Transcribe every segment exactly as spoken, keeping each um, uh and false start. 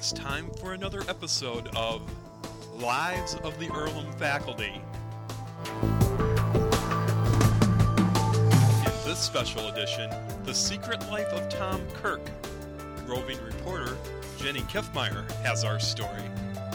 it's time for another episode of Lives of the Earlham Faculty. In this special edition, The Secret Life of Tom Kirk. Roving reporter Jenny Kiffmeyer has our story.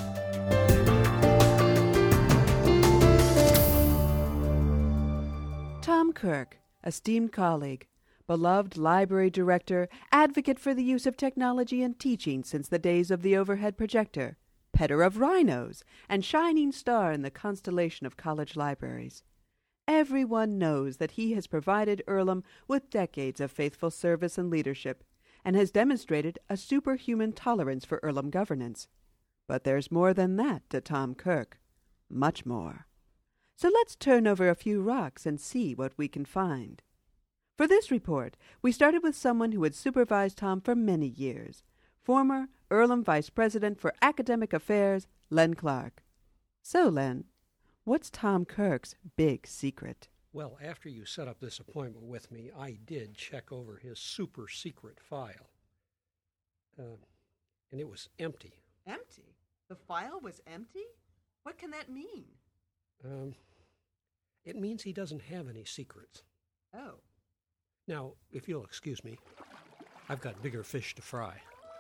Tom Kirk, esteemed colleague, beloved library director, advocate for the use of technology in teaching since the days of the overhead projector, petter of rhinos, and shining star in the constellation of college libraries. Everyone knows that he has provided Earlham with decades of faithful service and leadership, and has demonstrated a superhuman tolerance for Earlham governance. But there's more than that to Tom Kirk. Much more. So let's turn over a few rocks and see what we can find. For this report, we started with someone who had supervised Tom for many years, former Earlham Vice President for Academic Affairs, Len Clark. So, Len, what's Tom Kirk's big secret? Well, after you set up this appointment with me, I did check over his super secret file. Uh, and it was empty. Empty? The file was empty? What can that mean? Um, it means he doesn't have any secrets. Oh. Now, if you'll excuse me, I've got bigger fish to fry.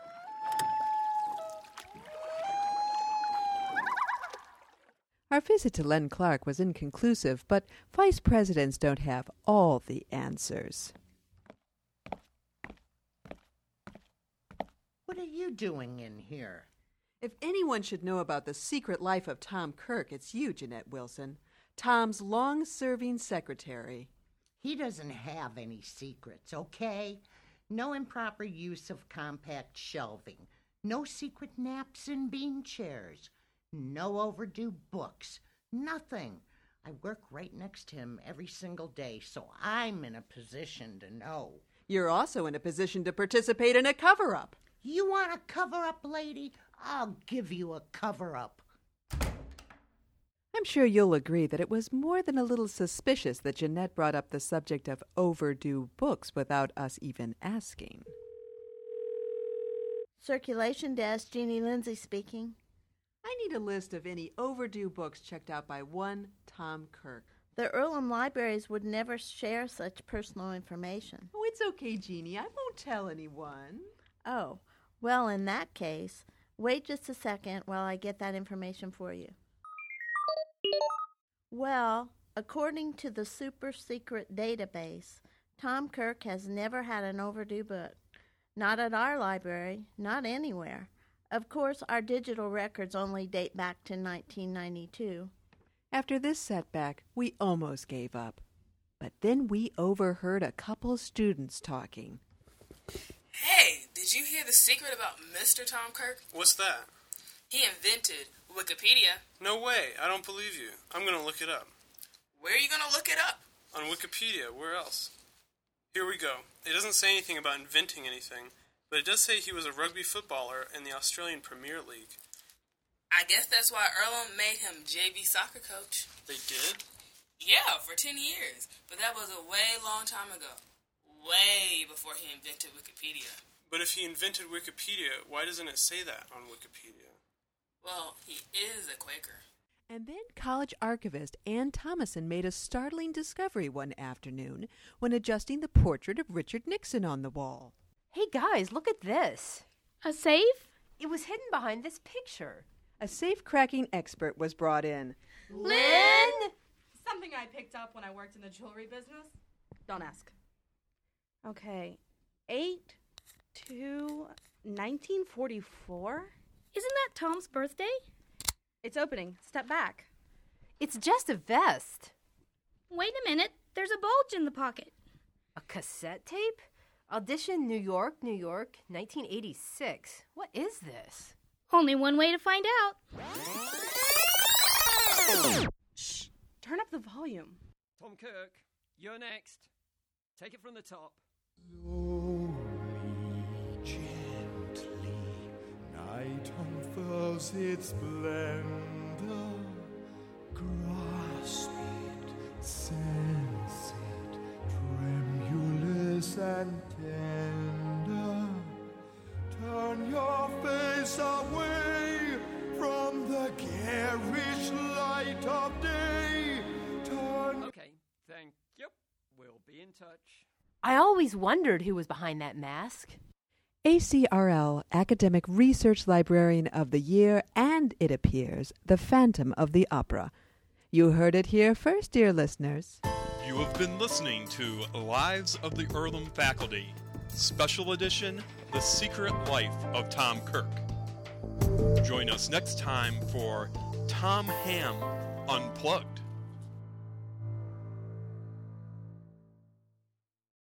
Our visit to Len Clark was inconclusive, but vice presidents don't have all the answers. What are you doing in here? If anyone should know about the secret life of Tom Kirk, it's you, Jeanette Wilson, Tom's long-serving secretary. He doesn't have any secrets, okay? No improper use of compact shelving. No secret naps in bean chairs. No overdue books. Nothing. I work right next to him every single day, so I'm in a position to know. You're also in a position to participate in a cover-up. You want a cover-up, lady? I'll give you a cover-up. I'm sure you'll agree that it was more than a little suspicious that Jeanette brought up the subject of overdue books without us even asking. Circulation desk, Jeannie Lindsay speaking. I need a list of any overdue books checked out by one Tom Kirk. The Earlham libraries would never share such personal information. Oh, it's okay, Jeannie. I won't tell anyone. Oh, well, in that case, wait just a second while I get that information for you. Well, according to the super secret database, Tom Kirk has never had an overdue book. Not at our library, not anywhere. Of course, our digital records only date back to nineteen ninety-two. After this setback, we almost gave up. But then we overheard a couple students talking. Hey, did you hear the secret about Mister Tom Kirk? What's that? He invented Wikipedia. No way. I don't believe you. I'm going to look it up. Where are you going to look it up? On Wikipedia. Where else? Here we go. It doesn't say anything about inventing anything, but it does say he was a rugby footballer in the Australian Premier League. I guess that's why Earlham made him J V soccer coach. They did? Yeah, for ten years. But that was a way long time ago. Way before he invented Wikipedia. But if he invented Wikipedia, why doesn't it say that on Wikipedia? Well, he is a Quaker. And then college archivist Ann Thomason made a startling discovery one afternoon when adjusting the portrait of Richard Nixon on the wall. Hey guys, look at this. A safe? It was hidden behind this picture. A safe-cracking expert was brought in. Lynn! Something I picked up when I worked in the jewelry business. Don't ask. Okay. eight to nineteen forty-four? Isn't that Tom's birthday? It's opening. Step back. It's just a vest. Wait a minute. There's a bulge in the pocket. A cassette tape? Audition New York, New York, nineteen eighty-six. What is this? Only one way to find out. Shh. Turn up the volume. Tom Kirk, you're next. Take it from the top. Slowly, gently, night unfurls its splendor. Grasp it, sense it, tremulous and tender. Turn your face away from the garish light of day. Turn. Okay, thank you. We'll be in touch. I always wondered who was behind that mask. A C R L Academic Research Librarian of the Year, and, it appears, the Phantom of the Opera. You heard it here first, dear listeners. You have been listening to Lives of the Earlham Faculty, Special Edition, The Secret Life of Tom Kirk. Join us next time for Tom Ham Unplugged.